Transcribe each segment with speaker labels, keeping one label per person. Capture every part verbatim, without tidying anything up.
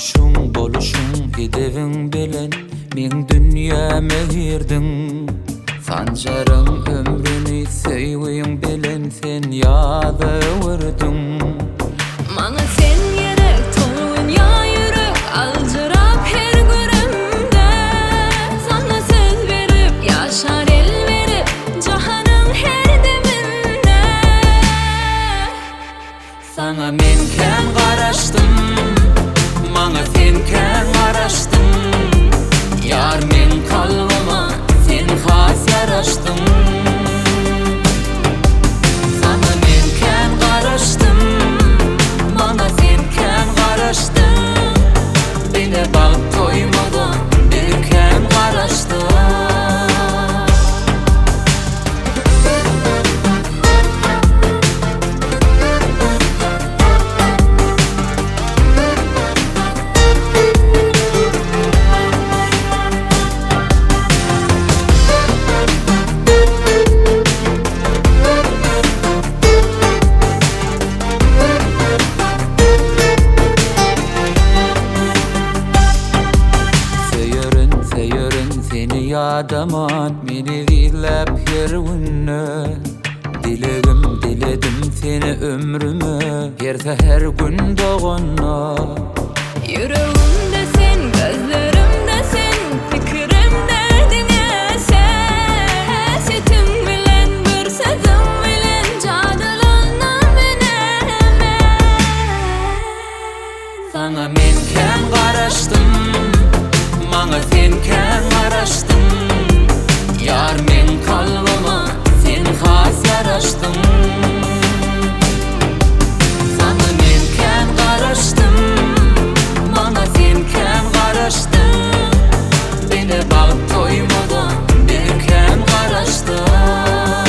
Speaker 1: Gülüşüň boluşuň edebiň bilen men dünýäme girdin. Sanjaryň ömrüni söýüň bilen sen ýazywyrdyn.
Speaker 2: Maňa sen gerek tolun ýa ýürek aljyrap her görümde. Sana söz berip ýaşar el berip jahanyň her deminde.
Speaker 1: Sana men kän garaşdym, maňa sen kän garaşdyn. Ýar men kalbyma sen has ýaraşdyn. Sana men kän garaşdym, maňa sen kän garaşdyn. Beni bag toýmadan bir kän garaşdyn. Seni ýadaman meni diýlep her günne. Dilegim diledim seni ömrüme her seher gün dogana.
Speaker 2: Yüreğimde sen, gözlerimde sen, fikrim derdine sen. Hesetim bilen bir sözüm bilen cadylanan menemen.
Speaker 1: Sana men kän garaşdym, maňa sen kän garaşdyn. Ýar men kalbyma sen has ýaraşdyn. Sana men kän garaşdym, maňa sen kän garaşdyn. Beni bag toýmadan bir kän garaşdyn.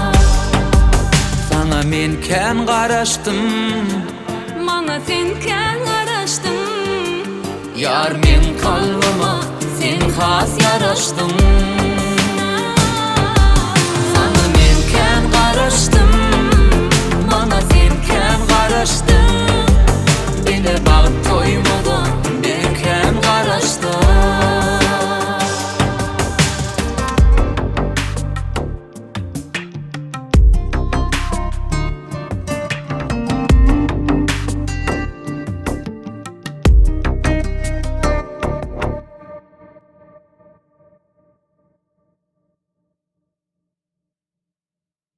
Speaker 1: Sana men kän garaşdym,
Speaker 2: Maňa sen kän garaşdyn.
Speaker 1: ýar men kalbyma sen has ýaraşdyn. Sana men kän garaşdym, maňa sen kän garaşdyn. Beni bag toýmadan